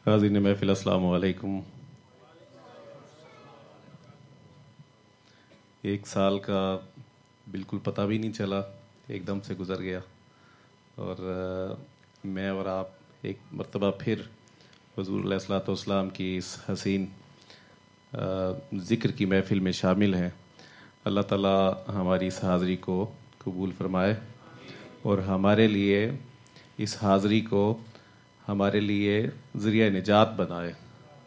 हाज़रीन महफ़िल, अस्सलामु अलैकुम। एक साल का बिल्कुल पता भी नहीं चला, एकदम से गुज़र गया। और मैं और आप एक मरतबा फिर हुज़ूर अलैहिस्सलाम की इस हसीन ज़िक्र की महफ़िल में शामिल हैं। अल्लाह ताला हमारी इस हाज़री को कबूल फ़रमाए और हमारे लिए इस हाज़री को हमारे लिए ज़रिया निजात बनाए।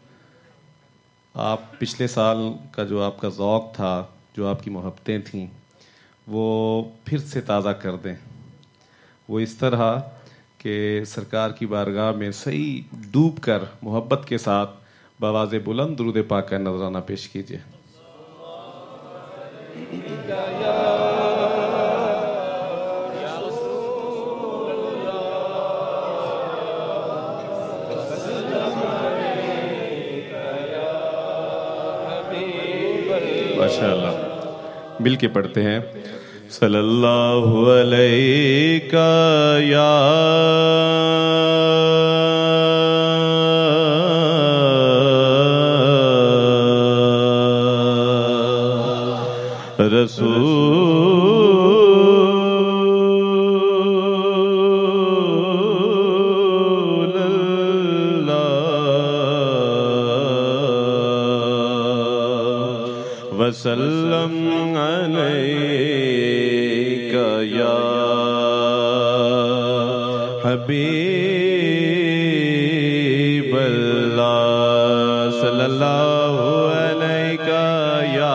आप पिछले साल का जो आपका ज़ौक़ था, जो आपकी मोहब्बतें थीं, वो फिर से ताज़ा कर दें। वो इस तरह कि सरकार की बारगाह में सही डूब कर मोहब्बत के साथ बआवाज़े बुलंद दुरूद पाक का नज़राना पेश कीजिए। माशाअल्लाह, मिल के पढ़ते हैं। सल्लल्लाहु अलैका या रसूल अल्लाह वसल्लम अलैका या हबीब अल्लाह सल्लल्लाहु अलैका या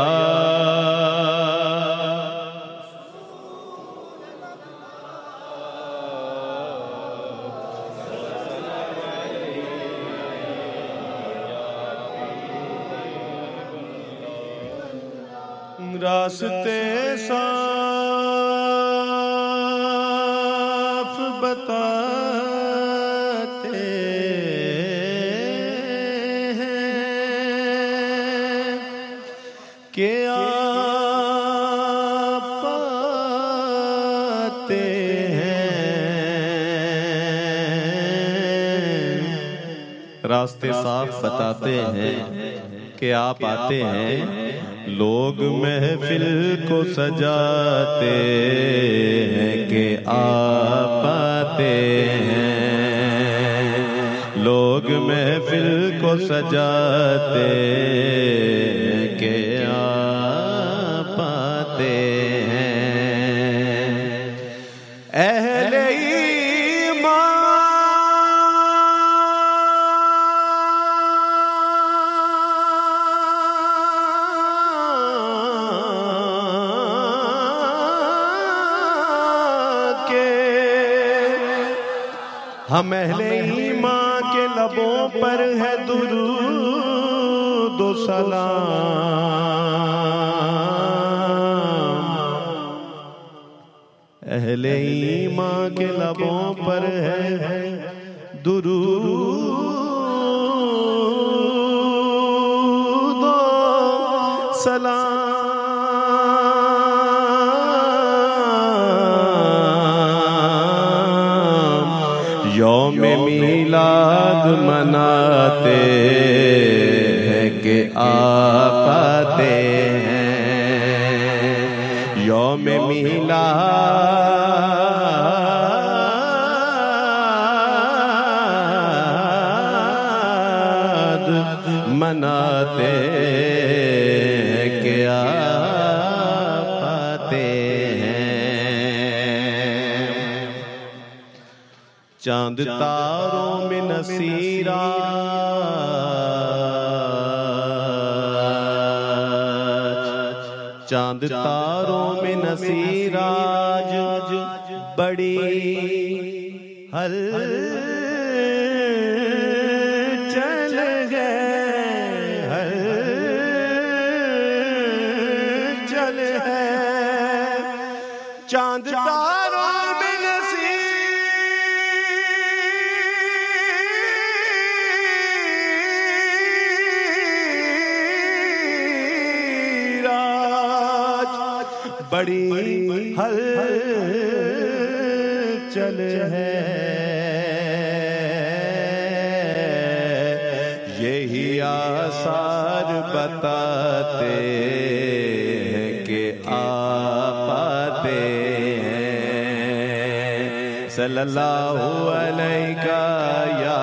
रास्ते साफ बताते हैं कि आप पाते हैं। रास्ते साफ बताते हैं कि आप आते हैं। लोग महफिल को सजाते हैं कि आप आते हैं। लोग महफिल को सजाते हैं कि आप आते हैं। अहले हम अहले ईमान के लबों पर है दुरूद व सलाम। अहले ईमान के लबों पर है दुरूद व सलाम। यौम मीलाद मनाते हैं कि आप आते हैं। यौम मीलाद मनाते हैं कि आप आते हैं। चांद तारों में नसीराज, चांद तारों में नसीराज बड़ी हलचल है, हलचल है। चांद तारों में बड़ी हलचल है। यही आसार बताते हैं कि आप आते हैं। सल्लल्लाहु अलैहि या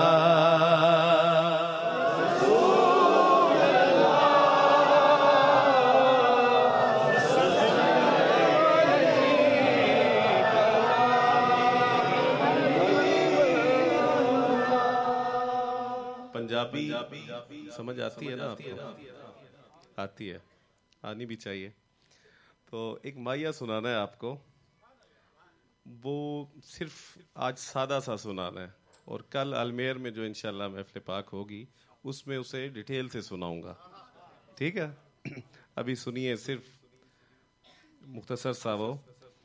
पंजाबी समझ आती है ना आपको? आती है, आनी भी चाहिए। तो एक माया सुनाना है आपको, वो सिर्फ आज सादा सा सुनाना है, और कल अजमेर में जो इंशाल्लाह महफिल पाक होगी उसमें उसे डिटेल से सुनाऊंगा, ठीक है? अभी सुनिए सिर्फ मुख्तसर सा वो।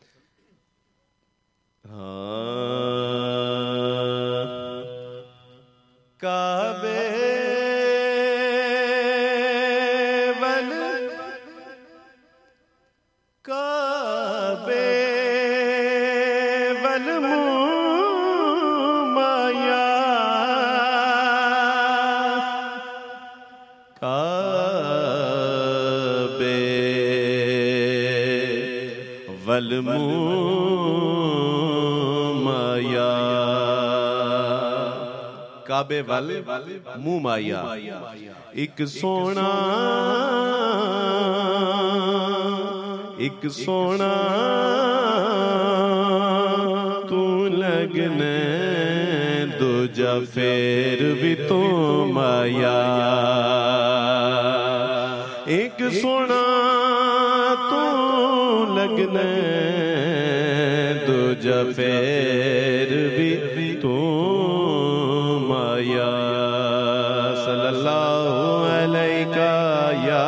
काबे वल काबे वल माया काबे वल माया काबे वल मुँह माया। एक सोना तू लगने दूजा फेर भी तो माया। एक सोना तू लगने दूजा फेर भी तो माया। सल्लल्लाहु अलैहि या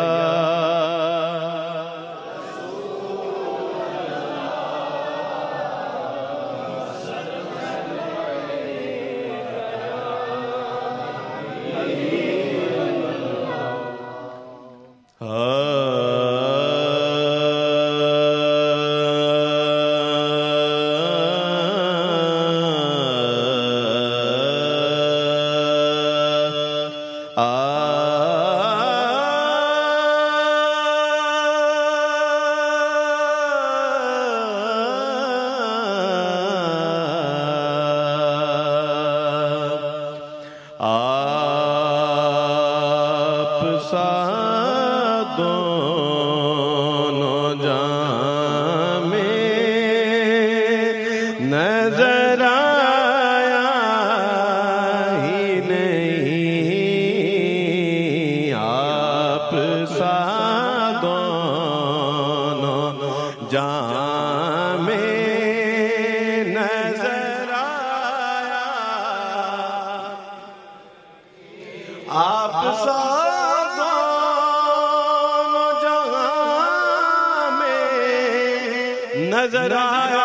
नजर आया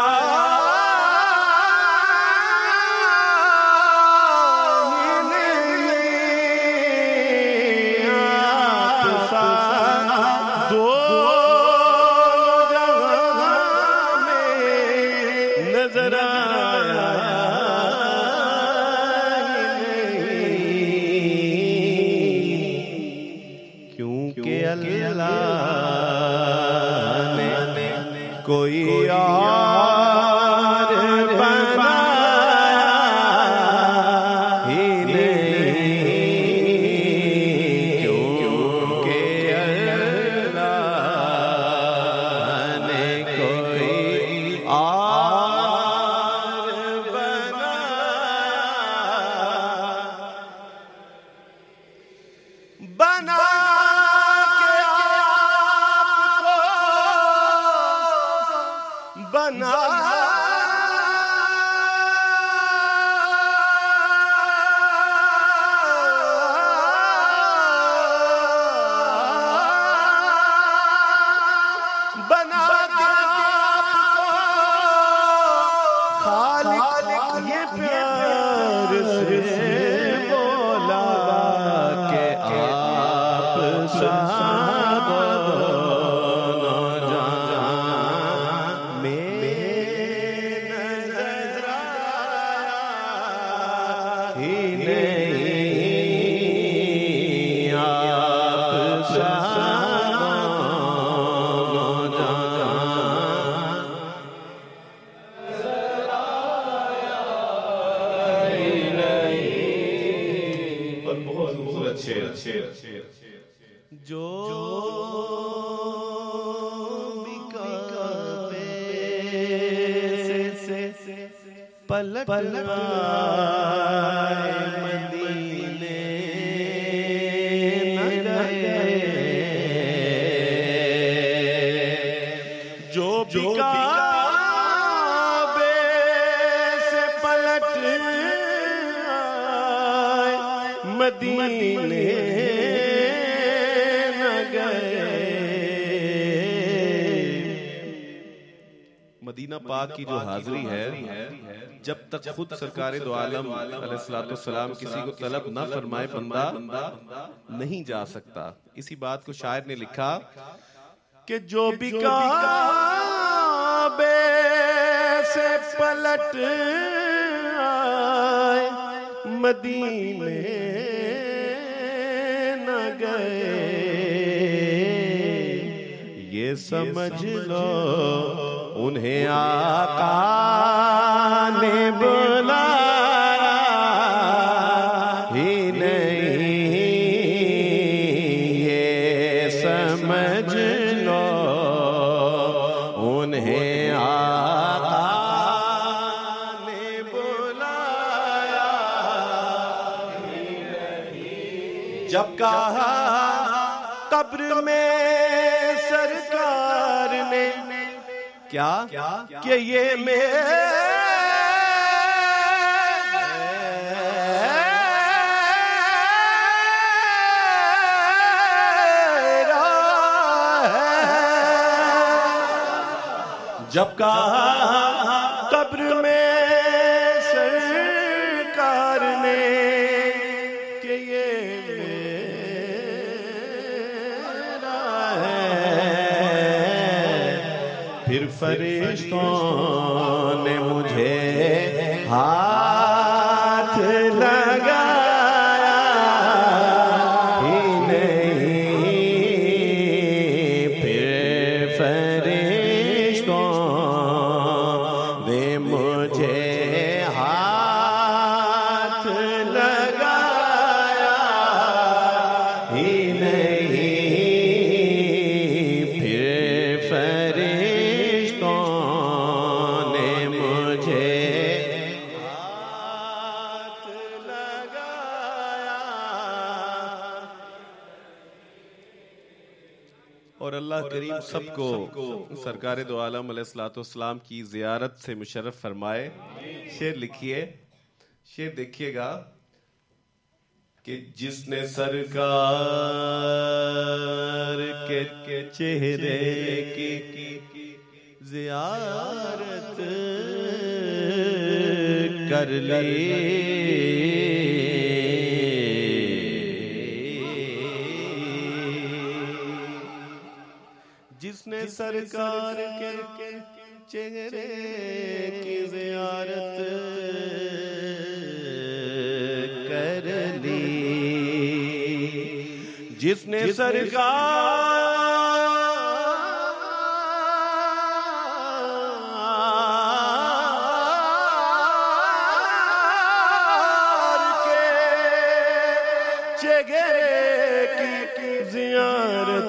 दो जगह में नजर आया क्योंकि अल्लाह कोई और बनाया ही नहीं। क्योंकि अल्लाह ने कोई और बनाया बना जो बिकावे से पलट आए मदीने न गए, जो बिकावे से पलट आए मदीने मदीना पाक की जो हाजिरी है, जब तक खुद सरकार दो आलम अलैहिस्सलाम किसी को तलब ना फरमाए बंदा नहीं जा सकता। इसी बात को शायर ने लिखा कि जो बिकाबे से पलट आए मदीने न गए, ये समझ लो उन्हें आका ने बुलाया ही नहीं, ये समझ लो उन्हें आका ने बुलाया ही नहीं। जब कहा कब्र में सरकार ने क्या कि ये मेरा है, जब कहा कब्र में सरकार ने कि ये मेरा है, फिर फरिश्तों ने मुझे हाथ लगाया ही नहीं, फिर फरिश्तों ने मुझे हाथ लगाया ही नहीं, फिर फरिश्तों ने मुझे हाथ लगाया। और अल्लाह करीम सबको सरकार दो आलम अलैहिस्सलाम की ज़ियारत से मुशर्रफ फरमाए। शेर लिखिए, शेर देखिएगा कि जिसने सरकार के चेहरे की ज़ियारत कर ली, जिसने सरकार के चेहरे की ज़ियारत कर ली, जिसने सरकार के चेहरे की ज़ियारत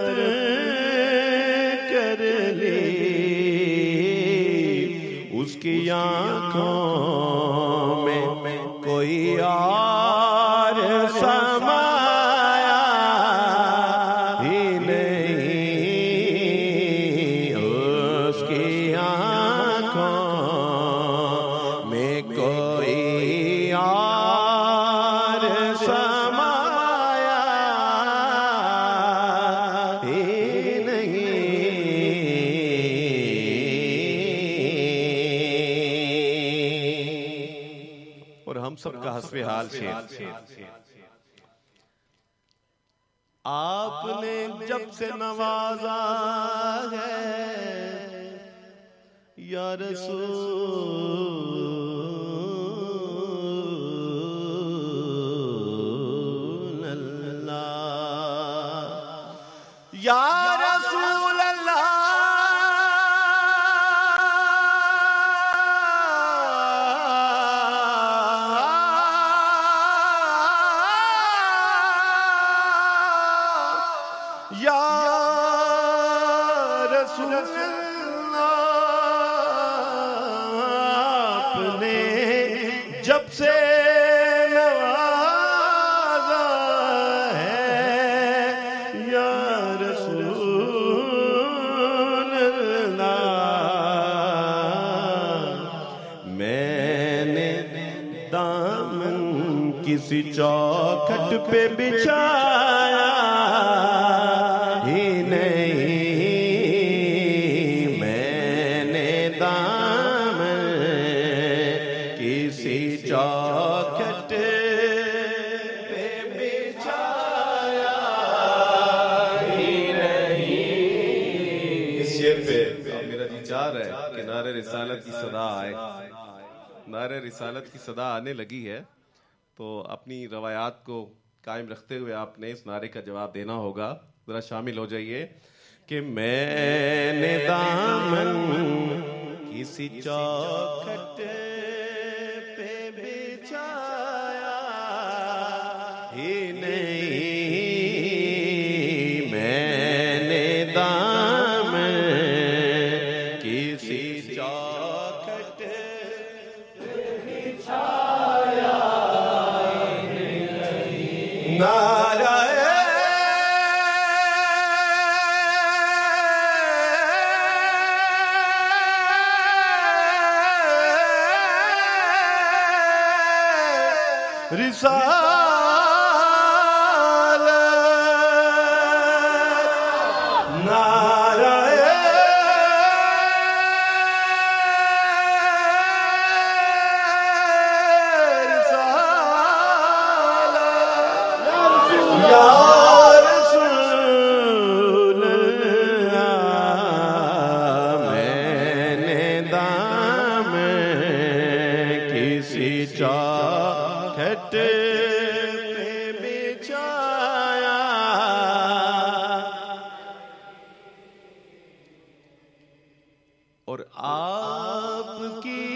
कर ली, उसकी आँखों में कोई और समाया ही नहीं, उसकी आँखों में कोई और समाया ही नहीं। और हम सबका हस्बे हाल शेर, आपने जब से नवाजा है या रसूल अल्लाह, या रसूल अल्लाह, या रसूल अल्लाह आपने जब से नवाजा है, या रसूल अल्लाह मैंने दामन किसी चौखट पे बिछाया ही नहीं, मैंने दामन किसी चौखट पे बिछाया ही नहीं। इस शेर पे मेरा जी चाह रहा है कि नारे रिसालत की सदा आए। नारे रिसालत की सदा आने लगी है, तो अपनी रवायात को कायम रखते हुए आपने इस नारे का जवाब देना होगा। जरा शामिल हो जाइए कि मैंने दामन किसी चौखट पे बिछाया ही नहीं, मैंने दामन किसी चौखट पे बिछाया नारा रिसालत, नारा रिसालत, या रसूल अल्लाह मैंने दामन किसी चौखट पे बिछाया। और आपकी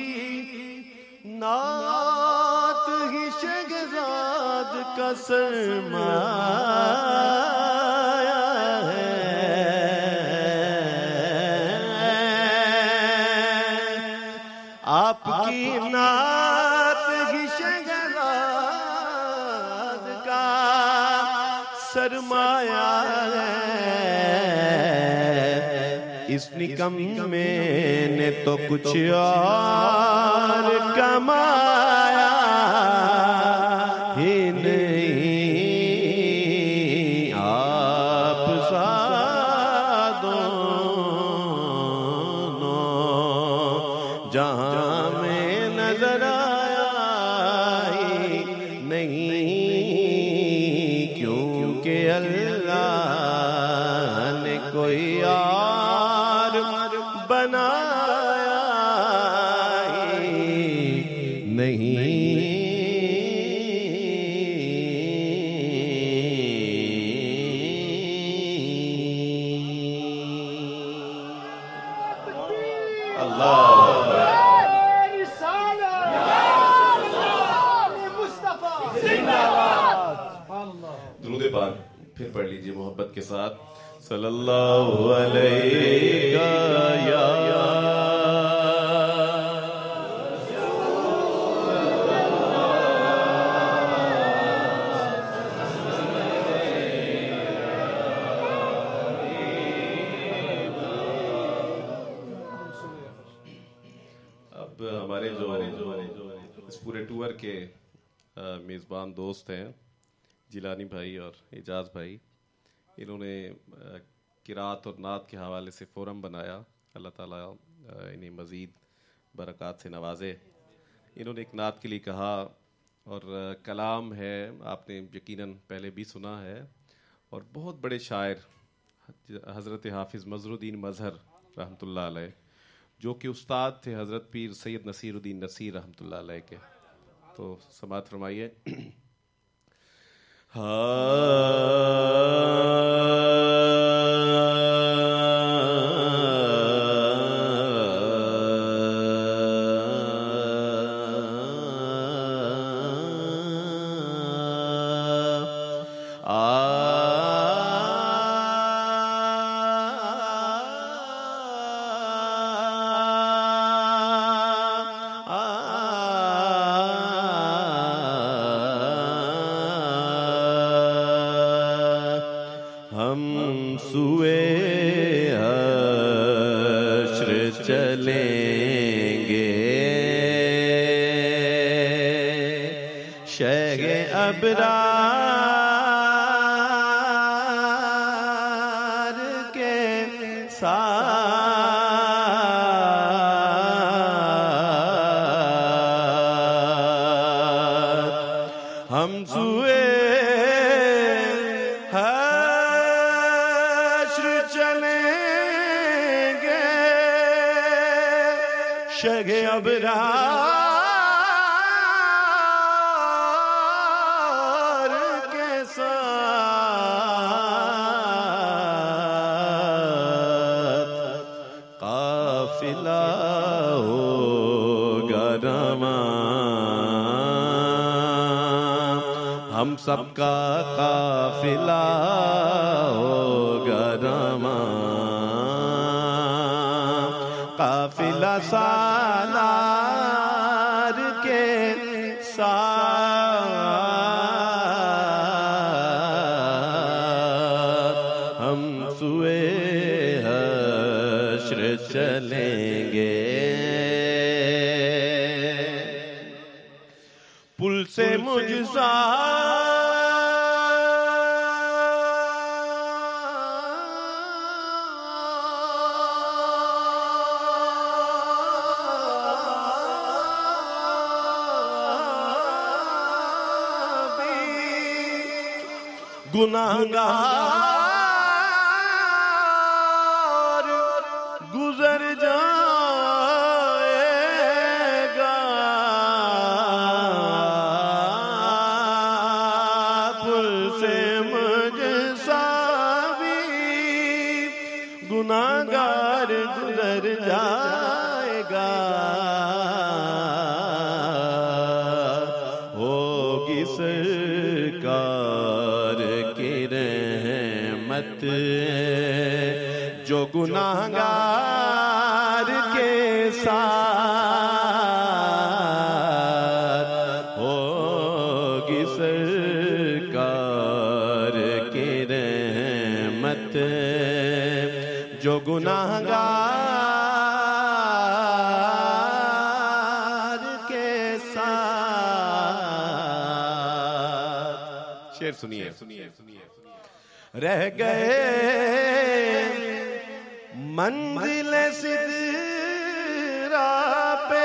नात ही शहजाद का सरमाया है, आपकी नात ही शहजाद का सरमाया है। इस निकम मैंने तो कुछ और कमाया ही नहीं, आप दोनों जहां में नजर आया ही नहीं, क्योंकि अल्लाह ने कोई और बनाया ही नहीं। दुरूद पाक फिर पढ़ लीजिए मोहब्बत के साथ। सल्लल्लाहु अलैहि या अब हमारे जो इस पूरे टूर के मेज़बान दोस्त हैं जिलानी भाई और एजाज भाई, इन्होंने किरात और नात के हवाले से फ़ोरम बनाया। अल्लाह ताला इन्हें मज़ीद बरक़ात से नवाजे। इन्होंने एक नात के लिए कहा और कलाम है, आपने यकीनन पहले भी सुना है, और बहुत बड़े शायर हज़रत हाफिज़ मज़रुद्दीन मज़हर रहमतुल्लाह अलैह, जो कि उस्ताद थे हज़रत पीर सैयद नसीरुद्दीन नसीर रहमतुल्लाह अलैह के। तो समाअत फरमाइए। हम सुए हश्र चलेंगे, शगे अबरार के साथ हम सुए हश्र चलेंगे, शगे अबरार के साथ काफिला होगा रवां, हम सबका काफिला होगा रवां, काफिला सालार के साथ हम सुए हश्र चलेंगे। पुल से मुझसा गुनाहगार गुजर जाएगा, पुल से मुझसा भी गुनाहगार गुजर जाएगा, होगी सरकार की रहमत जो गुनाहगार के साथ, होगी सरकार की रहमत जो गुनाहगार के साथ। शेर सुनिए। रह गए मंजिल सिदरा पे,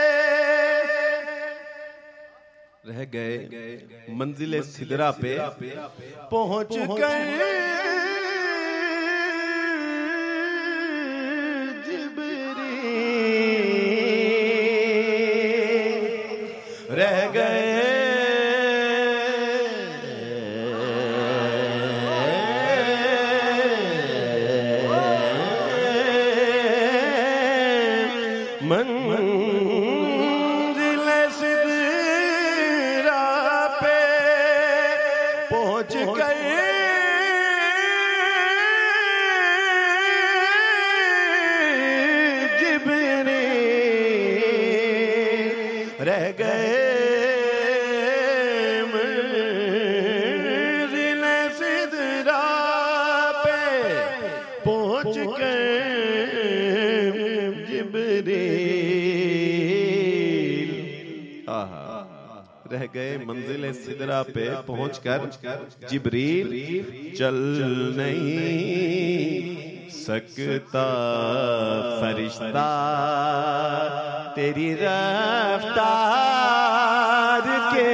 रह गए मंजिल सिदरा पे पहुंच कर जिब्रील, रह गए मंजिल सिदरा पे पहुंच गए जिब्रील, रह गए मंजिल सिदरा पे पहुंच गए जिब्रील। रह गए मंजिल सिदरा पे पहुंचकर जिब्रील, चल नहीं सकता फरिश्ता तेरी रफ्तार के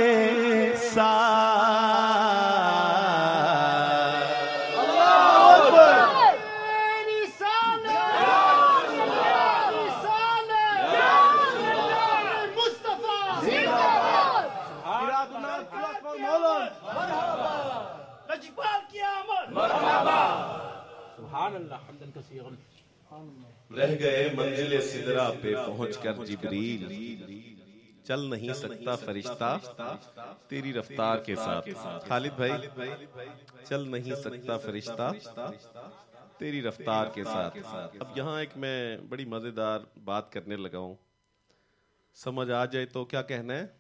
रह गए मंजिल सिदरा पे पहुंचकर जिब्रील, चल नहीं सकता फरिश्ता तेरी रफ्तार के साथ। खालिद भाई, चल नहीं सकता फरिश्ता तेरी रफ्तार के साथ। अब यहाँ एक मैं बड़ी मजेदार बात करने लगा हूं, समझ आ जाए तो क्या कहना है?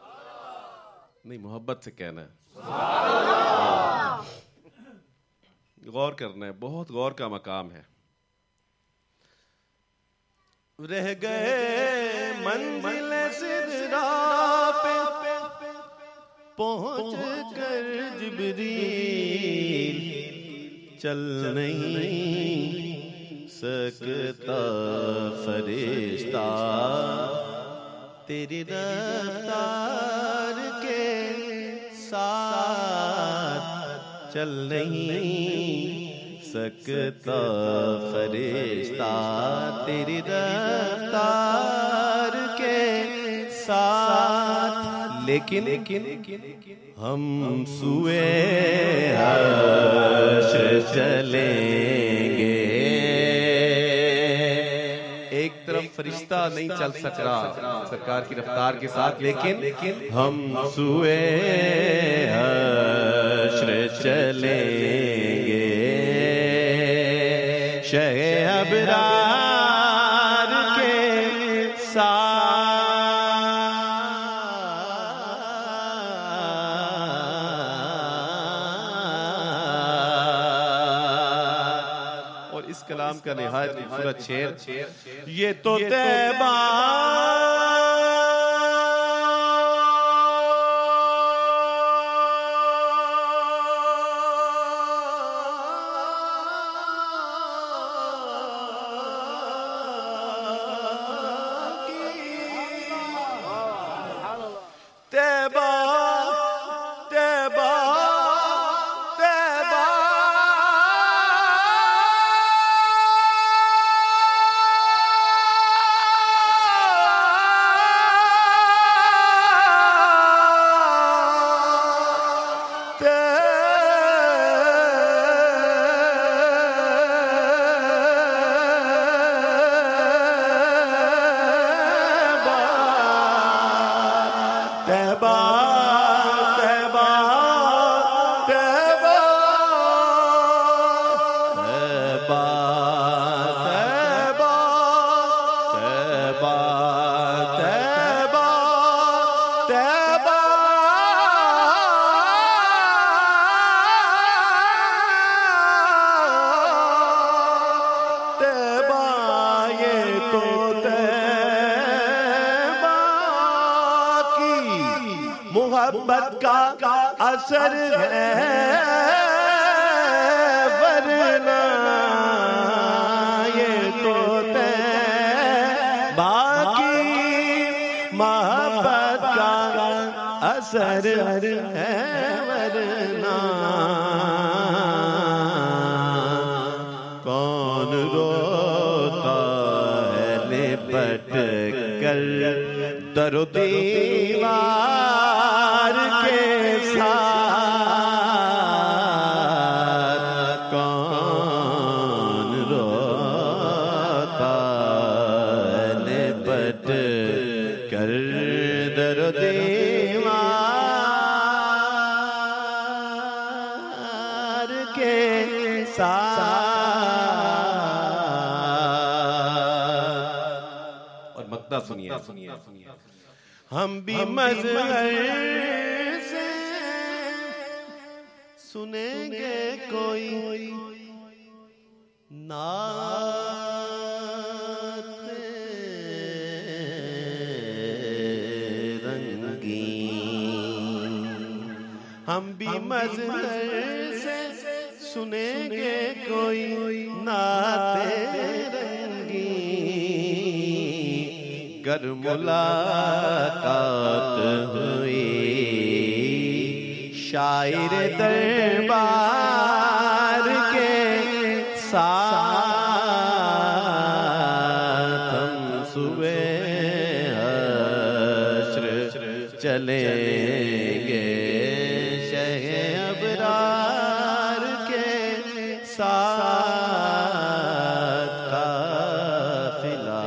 नहीं, मोहब्बत से कहना है। गौर करना है, बहुत गौर का मकाम है। रह गए मंजिल सिदरा पे पहुंच कर जिब्रील, चल नहीं सकता फरिश्ता तेरी रफ्तार के साथ, चल नहीं सकता फरिश्ता तेरी रफ्तार के साथ। लेकिन हम सुए हश्र चलेंगे। एक तरफ फरिश्ता नहीं चल सक रहा सरकार की रफ्तार के साथ, लेकिन हम सुए हश्र चलेंगे। शहे अबरार के साथ, और इस कलाम का निहायत खूबसूरत शेर, ये तो तैबा तैबा तैबा तैबा तैबा तैबा तैबा तैबा तैबा तैबा तैबा तैबा तैबा, ये तो मोहब्बत का असर है, वरना ये तो बाकी मोहब्बत का असर है, वरना कौन रोता है लिपट कर दरो दीवार के साथ, कौन रोता लिपट कर दरो दीवार के साथ। और मक्ता सुनिए, हम भी मज़हर से सुनेंगे कोई नात रंगीन। हम भी मज़हर से सुनेंगे कोई नात गर मुलाकात हुई शायर दरबार के साथ, हम सुबह हश्र चलेंगे शहे अबरार के साथ। काफिला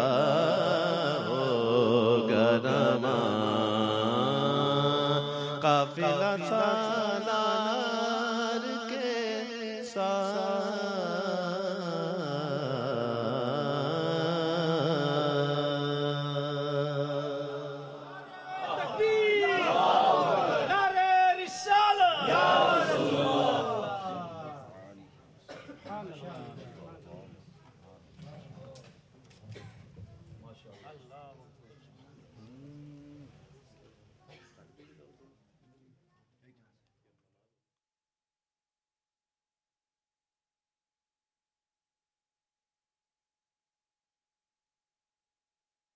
काफिला सालार के साथ।